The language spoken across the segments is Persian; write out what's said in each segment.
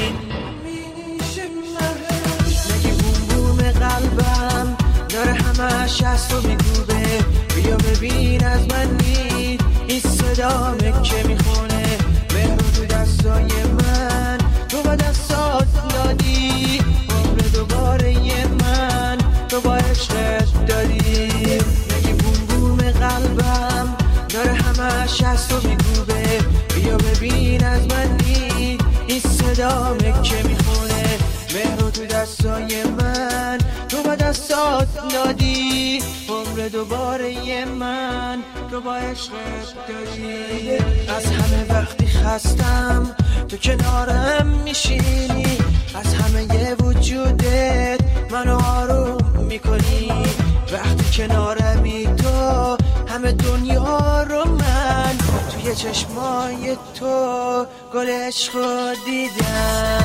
نگی بوم بوم قلبم داره همش از تو میگوبه، بیا ببین از من نید این صدامه که میخونه، مهر تو دستای من تو با دستات دادی، عمر دوباره من تو با عشقت دادی. نگی بوم بوم قلبم داره همش از تو میگوبه، بیا ببین از من نید این صدامه که میخونه، مهر تو دستای من تو با دستات دادی، عمر دوباره من تو با عشقت دادی. از همه وقتی خستم تو کنارم میشینی، از همه وجودت منو آروم میکنی، وقتی کنارمی تو همه دنیا رو من توی چشمای تو گل عشقو دیدم.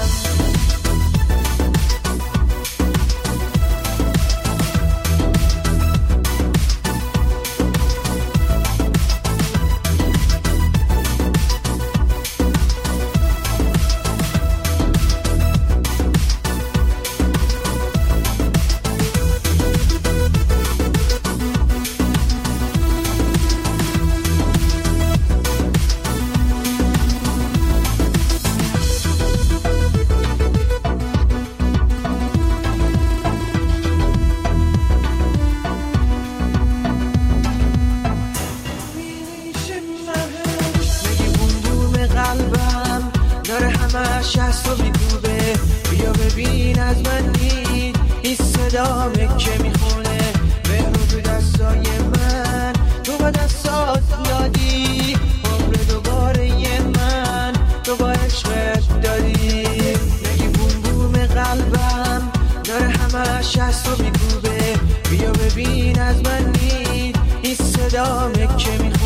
قلبم داره همش از تو میگوبه، بیا ببین از من نید این صدامه که میخونه، مهر تو دستای من تو با دستات دادی، عمر دوباره من تو با عشقت دادی. نگی بوم بوم قلبم داره همش از تو میگوبه، بیا ببین از من نید این صدامه که میخونه،